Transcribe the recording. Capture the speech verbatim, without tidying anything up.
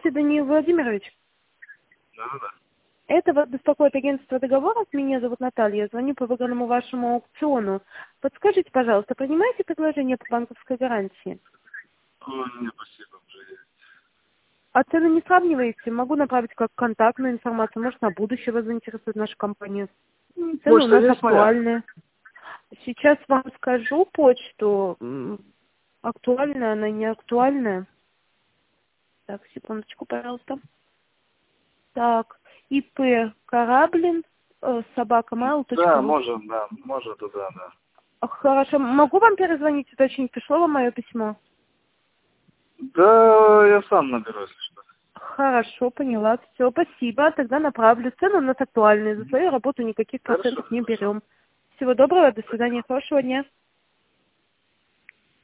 Здравствуйте, Даниил Владимирович. Да, да, да. Это вас беспокоит агентство договоров. Меня зовут Наталья. Я звоню по выгодному вашему аукциону. Подскажите, пожалуйста, принимаете предложение по банковской гарантии? Ой, не, спасибо, уже есть. А цены не сравниваете? Могу направить как контактную информацию. Может, на будущее вас заинтересует наша компания. Цены у Почта нас есть моя? актуальные. Сейчас вам скажу почту. М, Актуальная, она не актуальная. Так, секундочку, пожалуйста. Так, ИП Кораблин, э, собака mail точка Да, ру. можем, да, можно туда, да. Хорошо, могу вам перезвонить, уточнить, пришло вам мое письмо? Да, я сам наберу, если что. Хорошо, поняла, все, спасибо, тогда направлю. Цены у нас актуальные, за свою работу никаких Хорошо, процентов не хорошо. берем. Всего доброго, до свидания, хорошего дня.